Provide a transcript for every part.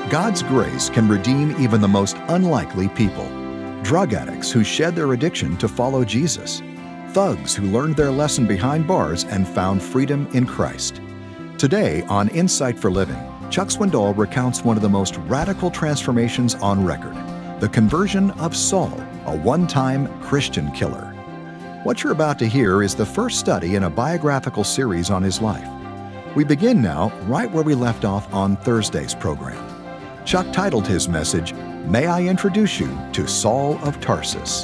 God's grace can redeem even the most unlikely people. Drug addicts who shed their addiction to follow Jesus. Thugs who learned their lesson behind bars and found freedom in Christ. Today on Insight for Living, Chuck Swindoll recounts one of the most radical transformations on record, the conversion of Saul, a one-time Christian killer. What you're about to hear is the first study in a biographical series on his life. We begin now right where we left off on Thursday's program. Chuck titled his message, "May I Introduce You to Saul of Tarsus."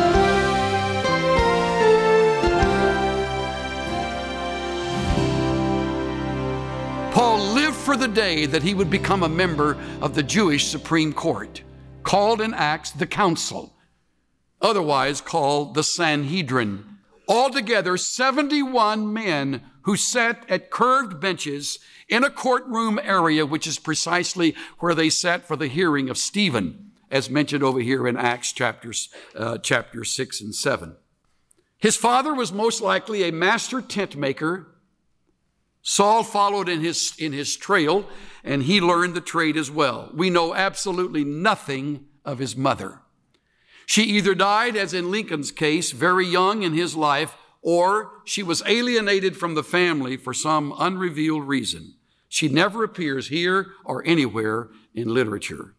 Paul lived for the day that he would become a member of the Jewish Supreme Court, called in Acts the Council, otherwise called the Sanhedrin. Altogether, 71 men who sat at curved benches in a courtroom area, which is precisely where they sat for the hearing of Stephen, as mentioned over here in Acts chapter 6 and 7. His father was most likely a master tent maker. Saul followed in his trail, and he learned the trade as well. We know absolutely nothing of his mother. She either died, as in Lincoln's case, very young in his life, or she was alienated from the family for some unrevealed reason. She never appears here or anywhere in literature.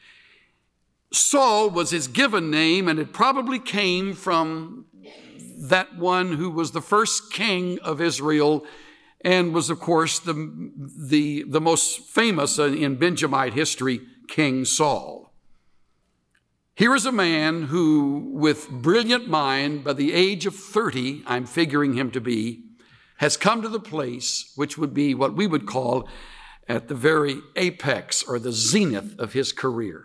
Saul was his given name, and it probably came from that one who was the first king of Israel and was, of course, the most famous in Benjamite history, King Saul. Here is a man who, with brilliant mind, by the age of 30, I'm figuring him to be, has come to the place which would be what we would call at the very apex or the zenith of his career.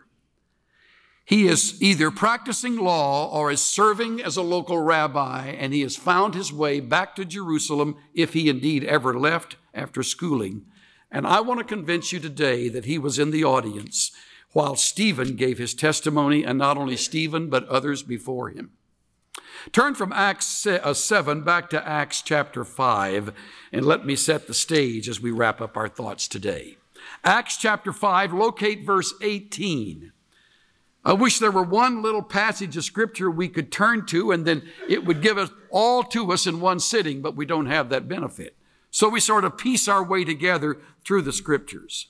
He is either practicing law or is serving as a local rabbi, and he has found his way back to Jerusalem, if he indeed ever left after schooling. And I want to convince you today that he was in the audience while Stephen gave his testimony, and not only Stephen, but others before him. Turn from Acts 7 back to Acts chapter 5, and let me set the stage as we wrap up our thoughts today. Acts chapter 5, locate verse 18. I wish there were one little passage of scripture we could turn to, and then it would give it all to us in one sitting, but we don't have that benefit. So we sort of piece our way together through the scriptures.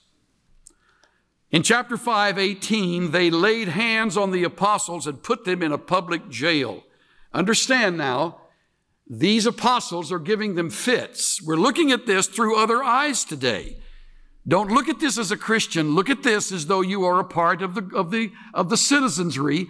In chapter 5:18, they laid hands on the apostles and put them in a public jail. Understand now, these apostles are giving them fits. We're looking at this through other eyes today. Don't look at this as a Christian. Look at this as though you are a part of the citizenry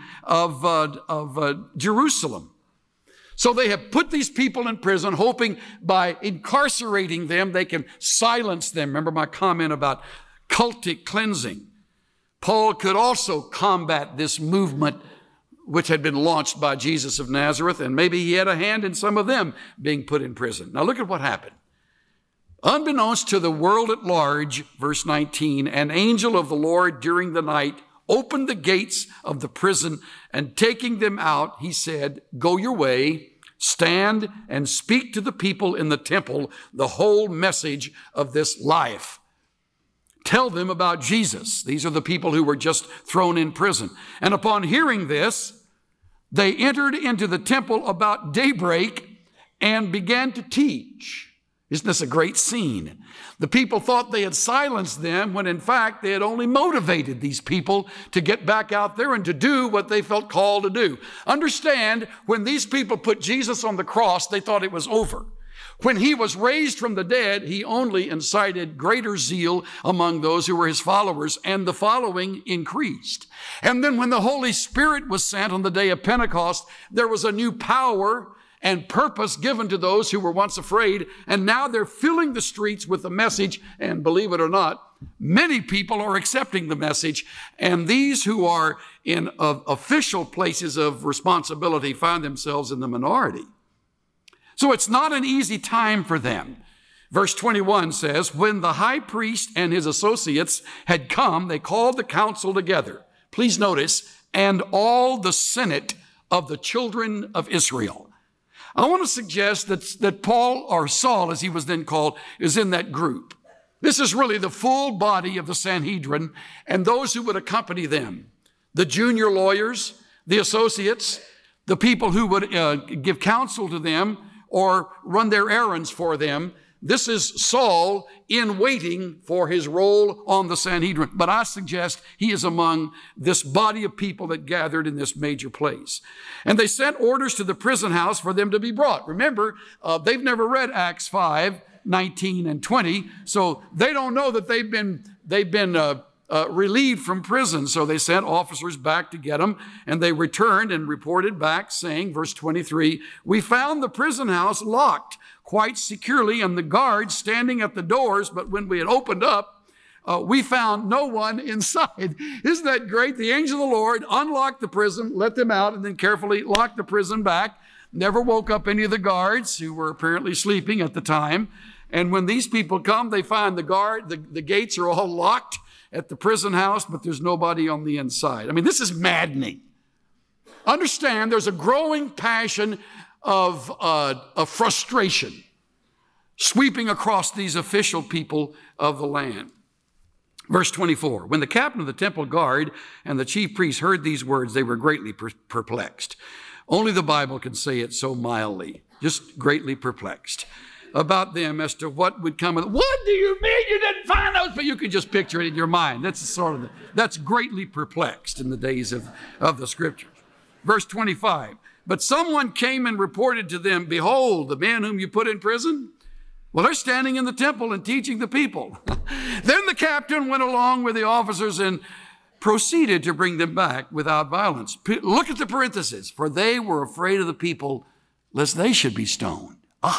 of Jerusalem. So they have put these people in prison, hoping by incarcerating them, they can silence them. Remember my comment about cultic cleansing. Paul could also combat this movement which had been launched by Jesus of Nazareth, and maybe he had a hand in some of them being put in prison. Now look at what happened. Unbeknownst to the world at large, verse 19, an angel of the Lord during the night opened the gates of the prison, and taking them out, he said, "Go your way, stand and speak to the people in the temple the whole message of this life. Tell them about Jesus." These are the people who were just thrown in prison. And upon hearing this, they entered into the temple about daybreak and began to teach. Isn't this a great scene? The people thought they had silenced them when in fact they had only motivated these people to get back out there and to do what they felt called to do. Understand, when these people put Jesus on the cross, they thought it was over. When he was raised from the dead, he only incited greater zeal among those who were his followers, and the following increased. And then when the Holy Spirit was sent on the day of Pentecost, there was a new power and purpose given to those who were once afraid, and now they're filling the streets with the message, and believe it or not, many people are accepting the message, and these who are in official places of responsibility find themselves in the minority. So it's not an easy time for them. Verse 21 says, when the high priest and his associates had come, they called the council together. Please notice, and all the senate of the children of Israel. I want to suggest that Paul, or Saul as he was then called, is in that group. This is really the full body of the Sanhedrin and those who would accompany them. The junior lawyers, the associates, the people who would give counsel to them or run their errands for them. This is Saul in waiting for his role on the Sanhedrin. But I suggest he is among this body of people that gathered in this major place. And they sent orders to the prison house for them to be brought. Remember, they've never read Acts 5, 19 and 20, so they don't know that they've been relieved from prison. So they sent officers back to get them, and they returned and reported back saying, verse 23, "We found the prison house locked quite securely and the guards standing at the doors, but when we had opened up, we found no one inside." Isn't that great? The angel of the Lord unlocked the prison, let them out, and then carefully locked the prison back. Never woke up any of the guards who were apparently sleeping at the time. And when these people come, they find the gates are all locked at the prison house, but there's nobody on the inside. I mean, this is maddening. Understand, there's a growing passion of frustration sweeping across these official people of the land. Verse 24, when the captain of the temple guard and the chief priests heard these words, they were greatly perplexed. Only the Bible can say it so mildly, just greatly perplexed about them as to what would come. What do you mean you didn't find those? But you can just picture it in your mind. That's greatly perplexed in the days of the scriptures. Verse 25, but someone came and reported to them, "Behold, the men whom you put in prison, well, they're standing in the temple and teaching the people." Then the captain went along with the officers and proceeded to bring them back without violence. Look at the parentheses. For they were afraid of the people, lest they should be stoned.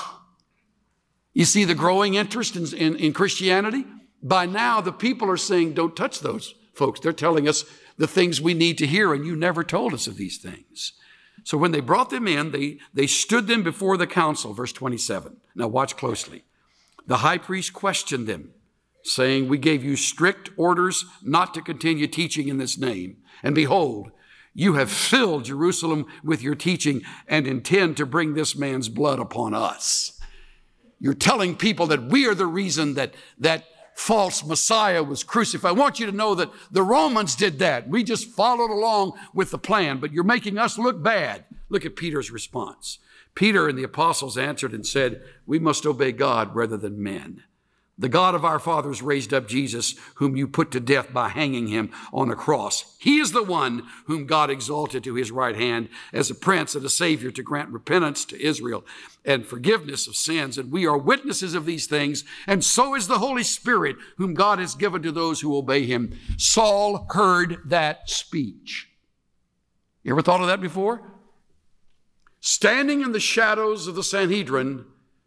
You see the growing interest in Christianity? By now, the people are saying, don't touch those folks. They're telling us the things we need to hear, and you never told us of these things. So when they brought them in, they stood them before the council, verse 27. Now watch closely. The high priest questioned them, saying, "We gave you strict orders not to continue teaching in this name. And behold, you have filled Jerusalem with your teaching and intend to bring this man's blood upon us." You're telling people that we are the reason that false Messiah was crucified. I want you to know that the Romans did that. We just followed along with the plan, but you're making us look bad. Look at Peter's response. Peter and the apostles answered and said, "We must obey God rather than men. The God of our fathers raised up Jesus, whom you put to death by hanging him on a cross. He is the one whom God exalted to his right hand as a prince and a savior to grant repentance to Israel and forgiveness of sins. And we are witnesses of these things, and so is the Holy Spirit, whom God has given to those who obey him." Saul heard that speech. You ever thought of that before? Standing in the shadows of the Sanhedrin,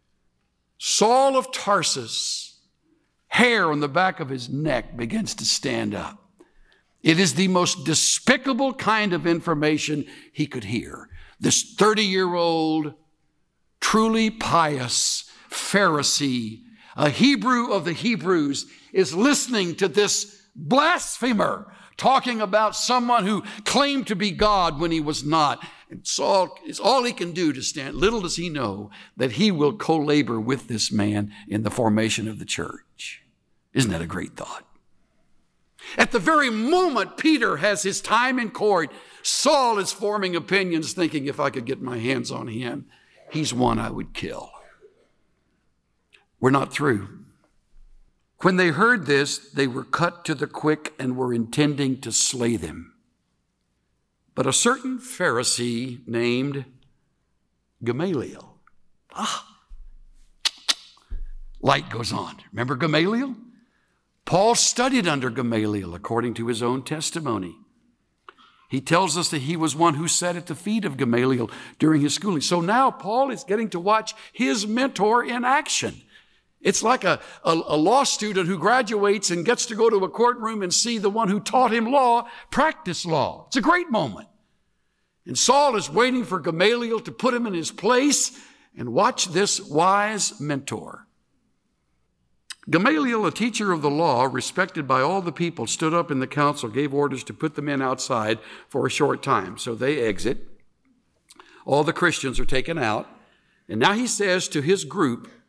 Saul of Tarsus, hair on the back of his neck begins to stand up. It is the most despicable kind of information he could hear. This 30-year-old, truly pious Pharisee, a Hebrew of the Hebrews, is listening to this blasphemer talking about someone who claimed to be God when he was not. And Saul is all he can do to stand. Little does he know that he will co-labor with this man in the formation of the church. Isn't that a great thought? At the very moment Peter has his time in court, Saul is forming opinions, thinking, if I could get my hands on him, he's one I would kill. We're not through. When they heard this, they were cut to the quick and were intending to slay them. But a certain Pharisee named Gamaliel. Light goes on. Remember Gamaliel? Paul studied under Gamaliel according to his own testimony. He tells us that he was one who sat at the feet of Gamaliel during his schooling. So now Paul is getting to watch his mentor in action. It's like a law student who graduates and gets to go to a courtroom and see the one who taught him law practice law. It's a great moment. And Saul is waiting for Gamaliel to put him in his place, and watch this wise mentor. Gamaliel, a teacher of the law, respected by all the people, stood up in the council, gave orders to put the men outside for a short time. So they exit. All the Christians are taken out. And now he says to his group,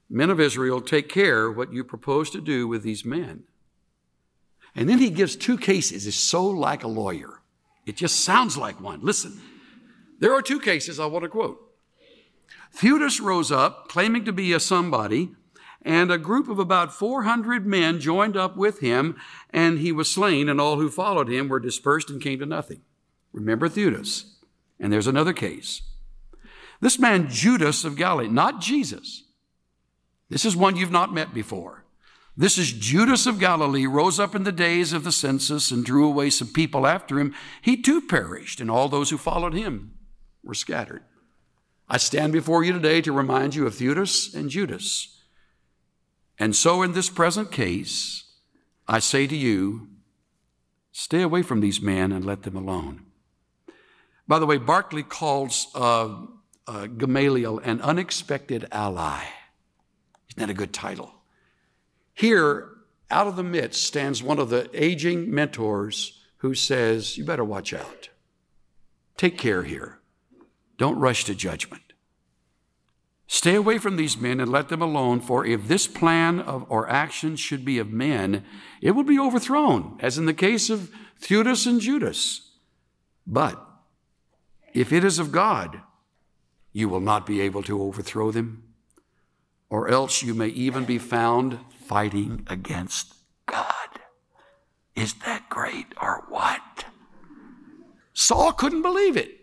men of Israel, take care what you propose to do with these men. And then he gives two cases. It's so like a lawyer. It just sounds like one. Listen, there are two cases I want to quote. Theudas rose up, claiming to be a somebody, and a group of about 400 men joined up with him, and he was slain, and all who followed him were dispersed and came to nothing. Remember Theudas. And there's another case. This man Judas of Galilee, not Jesus. This is one you've not met before. This is Judas of Galilee, rose up in the days of the census and drew away some people after him. He too perished, and all those who followed him were scattered. I stand before you today to remind you of Theudas and Judas. And so in this present case, I say to you, stay away from these men and let them alone. By the way, Barclay calls Gamaliel an unexpected ally. Isn't that a good title? Here, out of the midst, stands one of the aging mentors who says, you better watch out. Take care here. Don't rush to judgment. Stay away from these men and let them alone, for if this plan or action should be of men, it will be overthrown, as in the case of Theudas and Judas. But if it is of God, you will not be able to overthrow them, or else you may even be found fighting against God. Is that great or what? Saul couldn't believe it.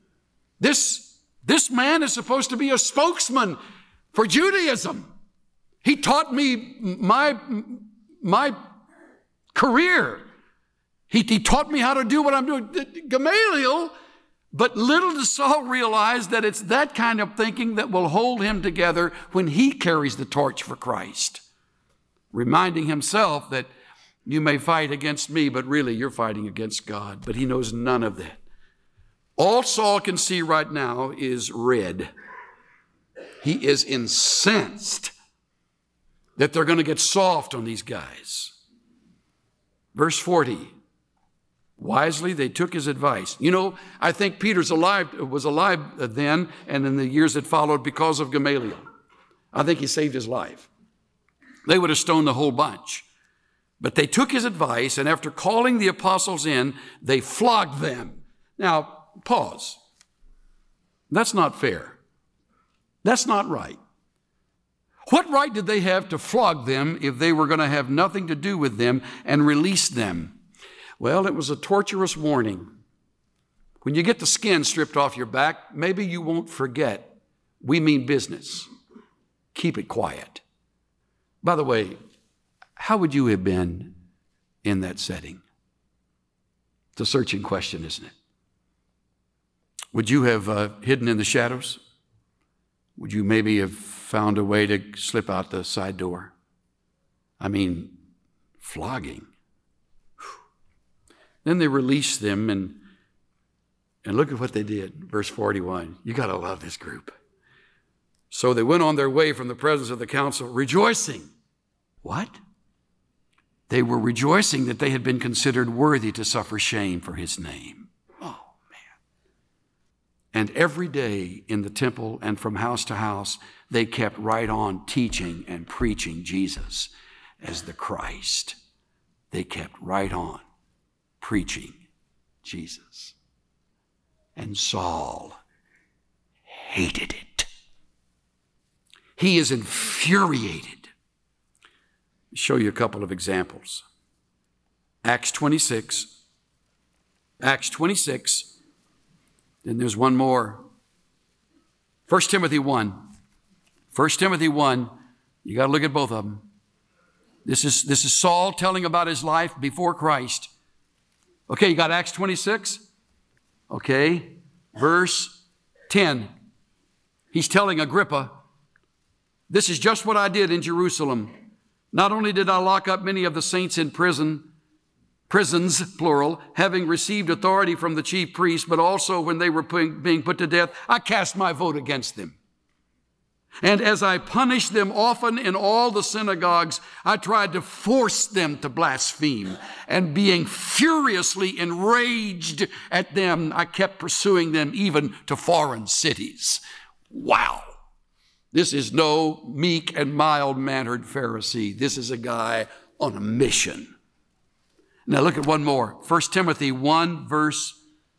This man is supposed to be a spokesman for Judaism. He taught me my career. He taught me how to do what I'm doing. Gamaliel, but little does Saul realize that it's that kind of thinking that will hold him together when he carries the torch for Christ, reminding himself that you may fight against me, but really you're fighting against God. But he knows none of that. All Saul can see right now is red. He is incensed that they're going to get soft on these guys. Verse 40, wisely they took his advice. You know, I think Peter was alive then and in the years that followed because of Gamaliel. I think he saved his life. They would have stoned the whole bunch. But they took his advice, and after calling the apostles in, they flogged them. Now, pause. That's not fair. That's not right. What right did they have to flog them if they were going to have nothing to do with them and release them? Well, it was a torturous warning. When you get the skin stripped off your back, maybe you won't forget. We mean business. Keep it quiet. By the way, how would you have been in that setting? It's a searching question, isn't it? Would you have hidden in the shadows? Would you maybe have found a way to slip out the side door? I mean, flogging. Whew. Then they released them, and look at what they did. Verse 41. You got to love this group. So they went on their way from the presence of the council, rejoicing. What? They were rejoicing that they had been considered worthy to suffer shame for his name. And every day in the temple and from house to house, they kept right on teaching and preaching Jesus as the Christ. They kept right on preaching Jesus. And Saul hated it. He is infuriated. I'll show you a couple of examples. Acts 26. Then there's one more. 1 Timothy 1. 1 Timothy 1. You got to look at both of them. This is Saul telling about his life before Christ. Okay, you got Acts 26? Okay. Verse 10. He's telling Agrippa, this is just what I did in Jerusalem. Not only did I lock up many of the saints in prisons, plural, having received authority from the chief priests, but also when they were being put to death, I cast my vote against them. And as I punished them often in all the synagogues, I tried to force them to blaspheme. And being furiously enraged at them, I kept pursuing them even to foreign cities. Wow. This is no meek and mild-mannered Pharisee. This is a guy on a mission. Now look at one more. 1 Timothy 1, verses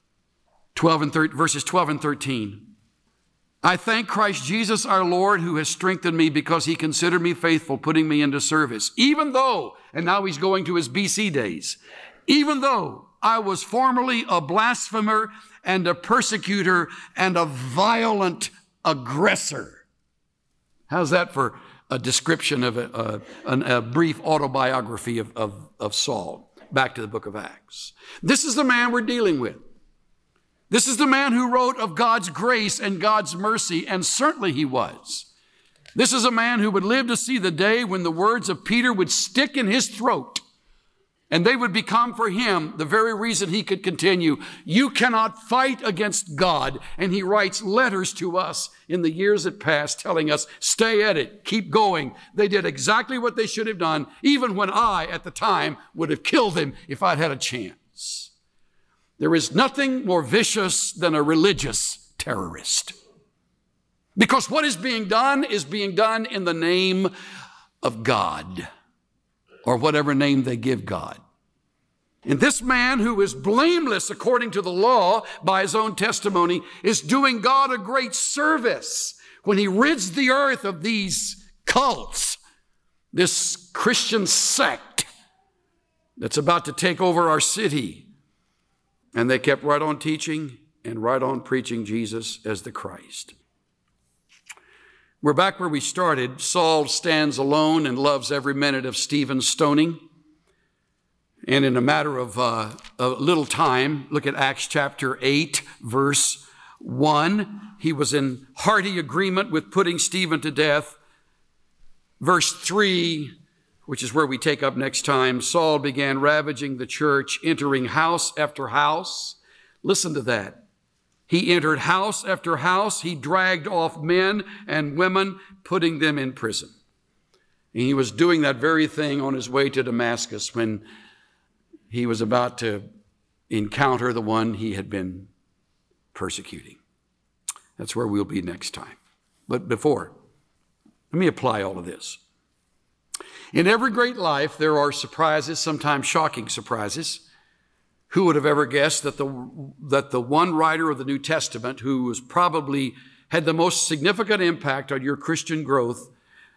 12 and 13. I thank Christ Jesus our Lord, who has strengthened me because he considered me faithful, putting me into service. Even though, and now he's going to his BC days, even though I was formerly a blasphemer and a persecutor and a violent aggressor. How's that for a description of a brief autobiography of Saul? Back to the book of Acts. This is the man we're dealing with. This is the man who wrote of God's grace and God's mercy, and certainly he was. This is a man who would live to see the day when the words of Peter would stick in his throat, and they would become for him the very reason he could continue. You cannot fight against God. And he writes letters to us in the years that passed telling us, stay at it, keep going. They did exactly what they should have done, even when I, at the time, would have killed them if I'd had a chance. There is nothing more vicious than a religious terrorist. Because what is being done in the name of God, or whatever name they give God. And this man, who is blameless according to the law by his own testimony, is doing God a great service when he rids the earth of these cults, this Christian sect that's about to take over our city. And they kept right on teaching and right on preaching Jesus as the Christ. We're back where we started. Saul stands alone and loves every minute of Stephen's stoning. And in a matter of a little time, look at Acts chapter 8, verse 1. He was in hearty agreement with putting Stephen to death. Verse 3, which is where we take up next time, Saul began ravaging the church, entering house after house. Listen to that. He entered house after house. He dragged off men and women, putting them in prison. And he was doing that very thing on his way to Damascus when he was about to encounter the one he had been persecuting. That's where we'll be next time. But before, let me apply all of this. In every great life, there are surprises, sometimes shocking surprises. Who would have ever guessed that the one writer of the New Testament who was probably had the most significant impact on your Christian growth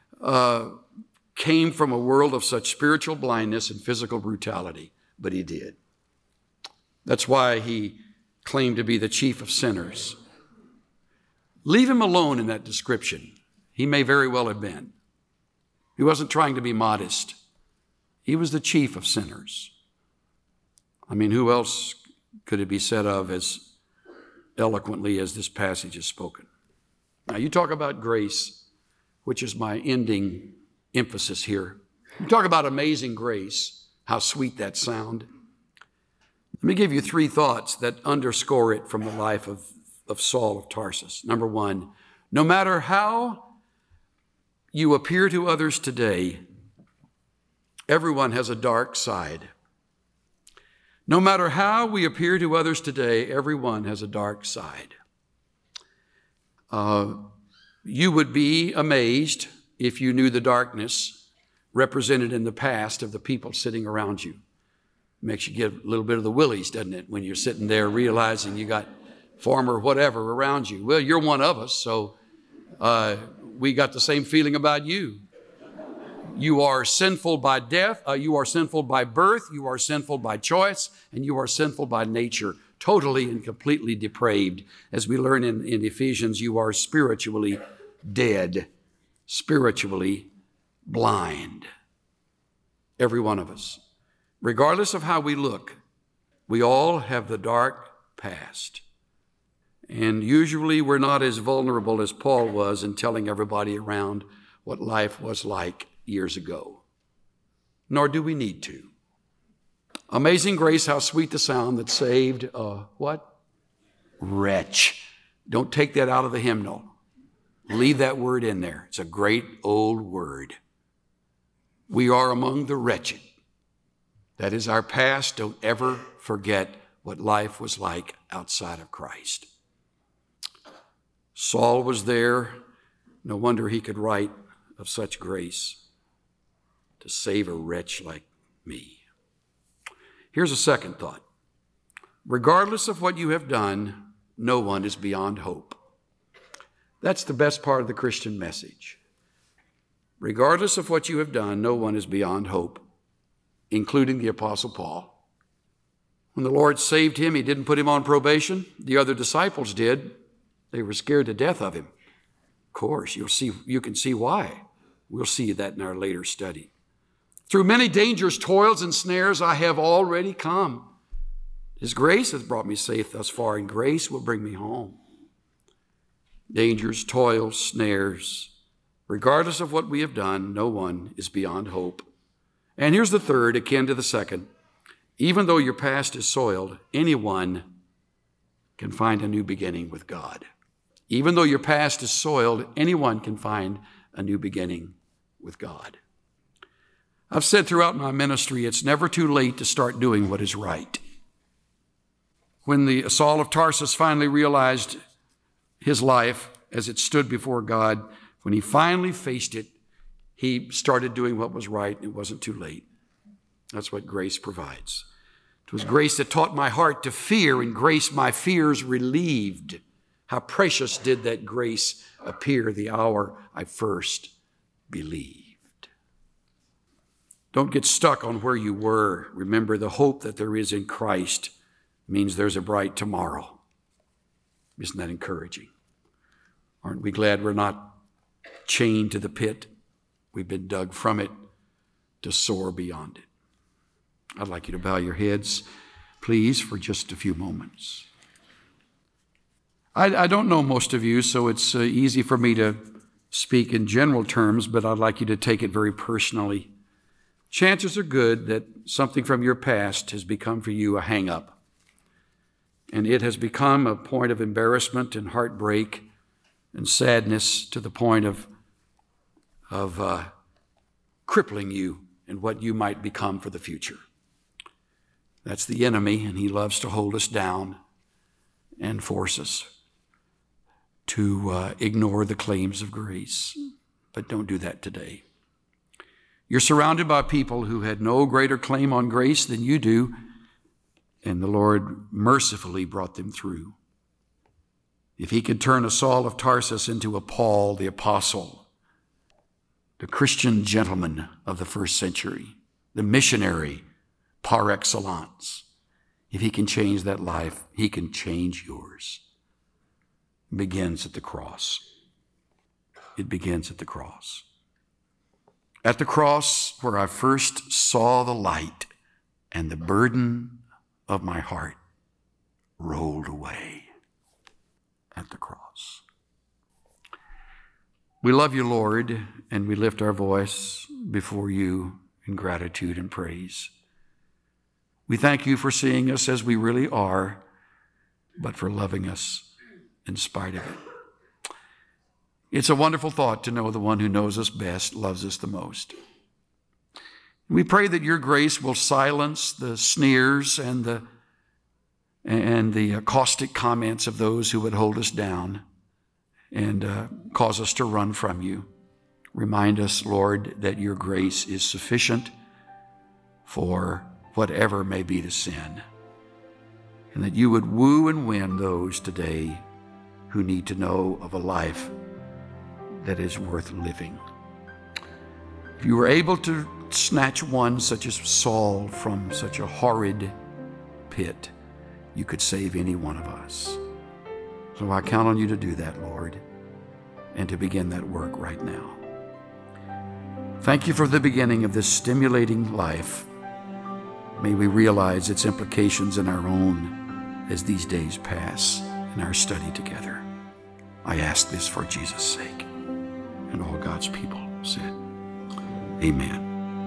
came from a world of such spiritual blindness and physical brutality? But he did. That's why he claimed to be the chief of sinners. Leave him alone in that description. He may very well have been. He wasn't trying to be modest. He was the chief of sinners. I mean, who else could it be said of as eloquently as this passage is spoken? Now, you talk about grace, which is my ending emphasis here. You talk about amazing grace, how sweet that sound. Let me give you three thoughts that underscore it from the life of Saul of Tarsus. Number one, no matter how you appear to others today, everyone has a dark side. No matter how we appear to others today, everyone has a dark side. You would be amazed if you knew the darkness represented in the past of the people sitting around you. Makes you get a little bit of the willies, doesn't it, when you're sitting there realizing you got former whatever around you. Well, you're one of us, so we got the same feeling about you. You are sinful by death, you are sinful by birth, you are sinful by choice, and you are sinful by nature, totally and completely depraved. As we learn in Ephesians, you are spiritually dead, spiritually blind. Every one of us. Regardless of how we look, we all have the dark past. And usually we're not as vulnerable as Paul was in telling everybody around what life was like years ago. Nor do we need to. Amazing grace, how sweet the sound that saved a what? Wretch. Don't take that out of the hymnal. Leave that word in there. It's a great old word. We are among the wretched. That is our past. Don't ever forget what life was like outside of Christ. Saul was there No wonder he could write of such grace to save a wretch like me. Here's a second thought. Regardless of what you have done, no one is beyond hope. That's the best part of the Christian message. Regardless of what you have done, no one is beyond hope, including the Apostle Paul. When the Lord saved him, he didn't put him on probation. The other disciples did. They were scared to death of him. Of course, you can see why. We'll see that in our later study. Through many dangers, toils, and snares, I have already come. His grace has brought me safe thus far, and grace will bring me home. Dangers, toils, snares. Regardless of what we have done, no one is beyond hope. And here's the third, akin to the second. Even though your past is soiled, anyone can find a new beginning with God. Even though your past is soiled, anyone can find a new beginning with God. I've said throughout my ministry, it's never too late to start doing what is right. When the Saul of Tarsus finally realized his life as it stood before God, when he finally faced it, he started doing what was right. It wasn't too late. That's what grace provides. It was grace that taught my heart to fear, and grace my fears relieved. How precious did that grace appear the hour I first believed. Don't get stuck on where you were. Remember, the hope that there is in Christ means there's a bright tomorrow. Isn't that encouraging? Aren't we glad we're not chained to the pit? We've been dug from it to soar beyond it. I'd like you to bow your heads, please, for just a few moments. I don't know most of you, so it's easy for me to speak in general terms, but I'd like you to take it very personally. Chances are good that something from your past has become for you a hang-up, and it has become a point of embarrassment and heartbreak and sadness to the point of crippling you in what you might become for the future. That's the enemy, and he loves to hold us down and force us to ignore the claims of grace. But don't do that today. You're surrounded by people who had no greater claim on grace than you do, and the Lord mercifully brought them through. If he could turn a Saul of Tarsus into a Paul the apostle, the Christian gentleman of the first century, the missionary par excellence, if he can change that life, he can change yours. It begins at the cross. It begins at the cross. At the cross, where I first saw the light and the burden of my heart rolled away at the cross. We love you, Lord, and we lift our voice before you in gratitude and praise. We thank you for seeing us as we really are, but for loving us in spite of it. It's a wonderful thought to know the one who knows us best loves us the most. We pray that your grace will silence the sneers and the caustic comments of those who would hold us down and cause us to run from you. Remind us, Lord, that your grace is sufficient for whatever may be the sin, and that you would woo and win those today who need to know of a life that is worth living. If you were able to snatch one such as Saul from such a horrid pit, you could save any one of us. So I count on you to do that, Lord, and to begin that work right now. Thank you for the beginning of this stimulating life. May we realize its implications in our own as these days pass in our study together. I ask this for Jesus' sake. And all God's people said, amen.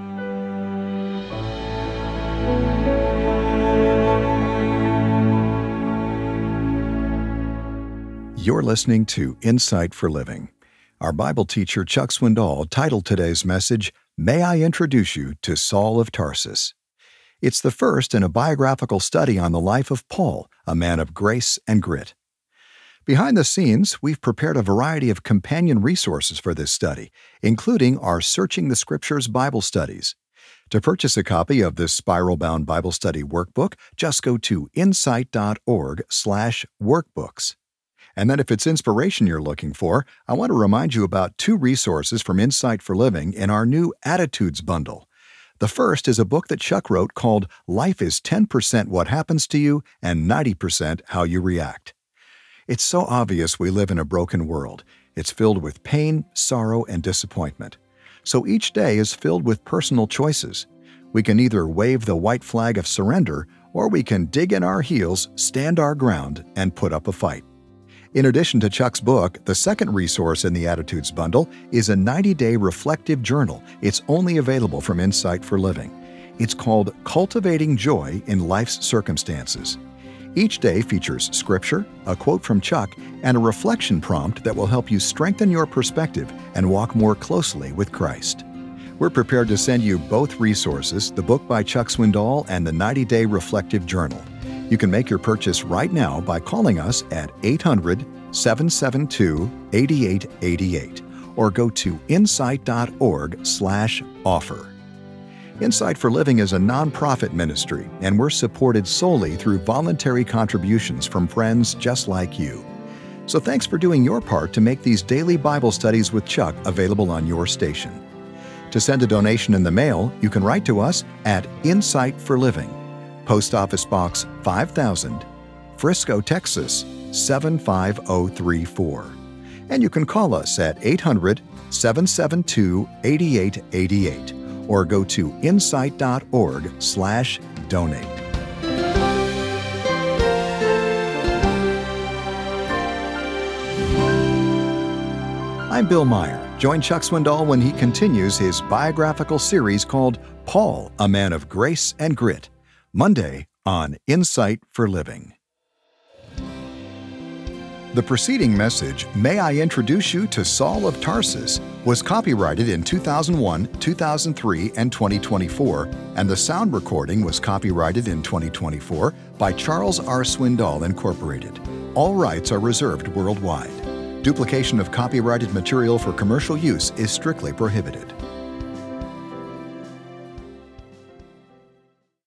You're listening to Insight for Living. Our Bible teacher, Chuck Swindoll, titled today's message, May I Introduce You to Saul of Tarsus. It's the first in a biographical study on the life of Paul, a man of grace and grit. Behind the scenes, we've prepared a variety of companion resources for this study, including our Searching the Scriptures Bible studies. To purchase a copy of this spiral-bound Bible study workbook, just go to insight.org/workbooks. And then if it's inspiration you're looking for, I want to remind you about two resources from Insight for Living in our new Attitudes Bundle. The first is a book that Chuck wrote called Life is 10% What Happens to You and 90% How You React. It's so obvious we live in a broken world. It's filled with pain, sorrow, and disappointment. So each day is filled with personal choices. We can either wave the white flag of surrender, or we can dig in our heels, stand our ground, and put up a fight. In addition to Chuck's book, the second resource in the Attitudes Bundle is a 90-day reflective journal. It's only available from Insight for Living. It's called Cultivating Joy in Life's Circumstances. Each day features scripture, a quote from Chuck, and a reflection prompt that will help you strengthen your perspective and walk more closely with Christ. We're prepared to send you both resources, the book by Chuck Swindoll and the 90-day reflective journal. You can make your purchase right now by calling us at 800-772-8888 or go to insight.org/offer. Insight for Living is a nonprofit ministry, and we're supported solely through voluntary contributions from friends just like you. So thanks for doing your part to make these daily Bible studies with Chuck available on your station. To send a donation in the mail, you can write to us at Insight for Living, Post Office Box 5000, Frisco, Texas 75034. And you can call us at 800-772-8888. or go to insight.org/donate. I'm Bill Meyer. Join Chuck Swindoll when he continues his biographical series called Paul, a Man of Grace and Grit, Monday on Insight for Living. The preceding message, May I Introduce You to Saul of Tarsus, was copyrighted in 2001, 2003, and 2024, and the sound recording was copyrighted in 2024 by Charles R. Swindoll, Incorporated. All rights are reserved worldwide. Duplication of copyrighted material for commercial use is strictly prohibited.